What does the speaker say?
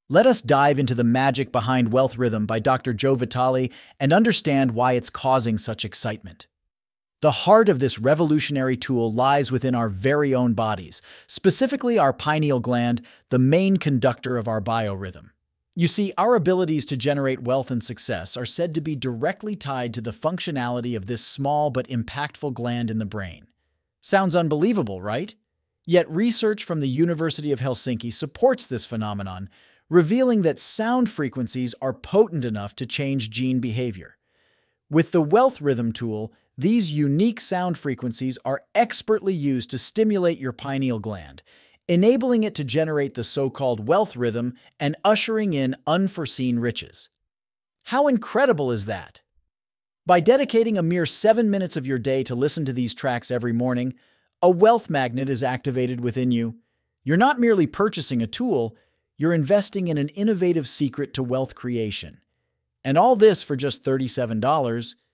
Let us dive into the magic behind Wealth Rhythm by Dr. Joe Vitale and understand why it's causing such excitement. The heart of this revolutionary tool lies within our very own bodies, specifically our pineal gland, the main conductor of our biorhythm. You see, our abilities to generate wealth and success are said to be directly tied to the functionality of this small but impactful gland in the brain. Sounds unbelievable, right? Yet research from the University of Helsinki supports this phenomenon, revealing that sound frequencies are potent enough to change gene behavior. With the Wealth Rhythm tool, these unique sound frequencies are expertly used to stimulate your pineal gland, enabling it to generate the so-called wealth rhythm and ushering in unforeseen riches. How incredible is that? By dedicating a mere 7 minutes of your day to listen to these tracks every morning, a wealth magnet is activated within you. You're not merely purchasing a tool, you're investing in an innovative secret to wealth creation. And all this for just $37.